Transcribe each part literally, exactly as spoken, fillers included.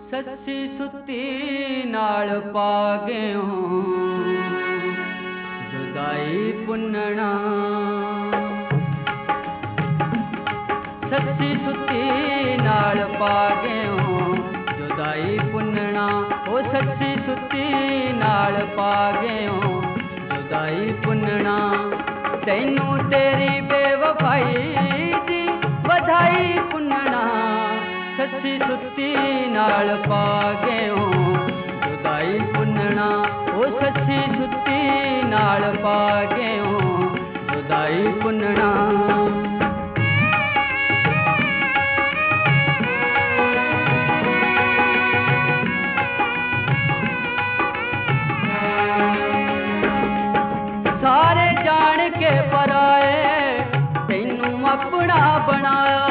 सच्ची सुती नाल पा गयो जुदाई पुन्नना। सच्ची सुती नाल पा गयो जुदाई पुन्नना। ओ सच्ची सुती नाल पा गयो जुदाई पुन्नना। तैनू तेरी बेवफाई दी बधाई पुन्नना। सच्ची सुती नाल पा गयो जुदाई पुन्नना। ओ सच्ची सुती नाल पा गयो जुदाई पुन्नना। सारे जान के पराए तैनू अपना बनाया।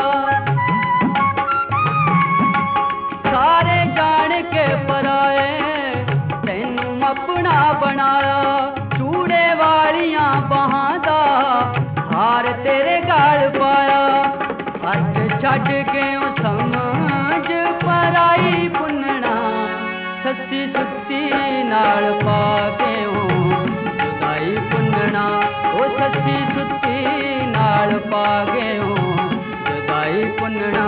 सारे जान के पराए तैनू अपना बनाया। चूड़े वालियां बाहां दा हार तेरे गाल पाया। अज छड्ड के समझ पराई पुन्नना। सच्ची सुती नाल पा गयो जुदाई पुन्नना। ओ सच्ची सुती नाल पा गयो जुदाई पुन्नना।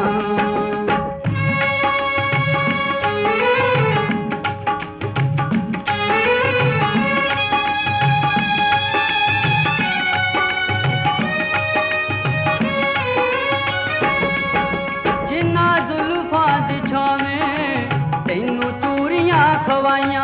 जिन्ना जुल्फां दी छावें तैनू चूड़ियां खवाइयां।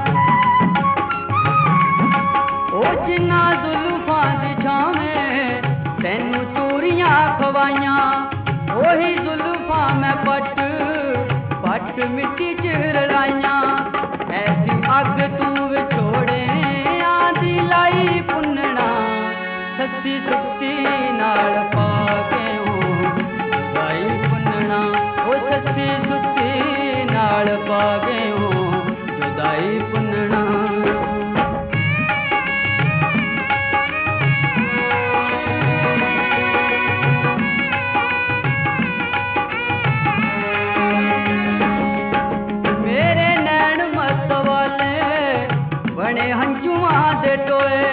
ओ जिन्ना जुल्फां दी छावें तैनू चूड़ियां खवाइयां। ओही जुल्फां मैं पट पट मिट्टी च रलाइयां। ऐसी अग तू विछोड़े आंदी लाई पुन्नना। सच्ची सुती नाल पा गयो जुदाई पुन्नना। ओ सच्ची सुती नाल पा गयो जुदाई पुन्नना। मेरे नैन मत वाले बने हंजुआं दे टोए।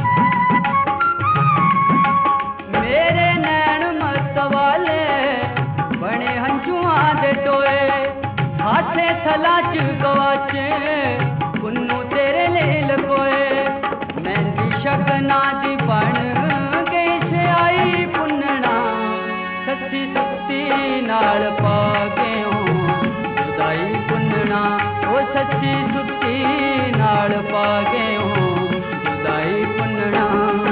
मेरे नैन मत वाले बने हंजुआं दे टोए। हाथे थला च गवाचे पुन्नू तेरे ले लकोए। मेहंदी शकना दी बन गई से आई पुन्नना। सच्ची सुती नाल पा गयो जुदाई पुन्नना। ओ सच्ची सुती नाल पा गयो जुदाई पुन्नना।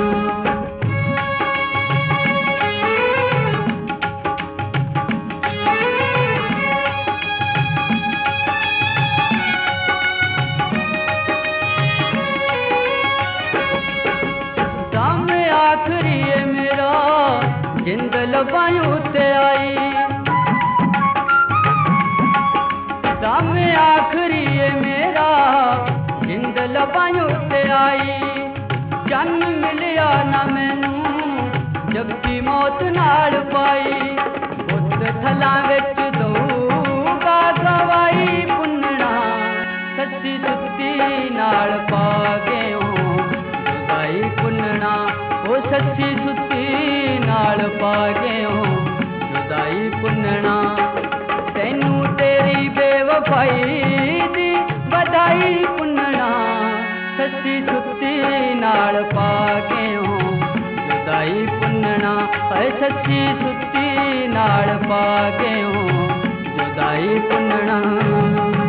दम आखरी है मेरा जिंद लबायूं ते आई। दम आखरी है मेरा जिंद लबायूं ते आई। जन्म मिलिया ना मैनू जबकि मौत नाल पाई। उस थलां विच दूगा गवाई पुन्नना। सच्ची सुती नाल पा गयो जुदाई पुन्नना। ओ सच्ची सुती नाल पा गयो जुदाई पुन्नना। तैनू तेरी बेवफाई दी बधाई पुन्नना। सच्ची सुती नाल पा गयो जुदाई पुन्नना। ऐ सच्ची सुती नाल पा गयो जुदाई पुन्नना।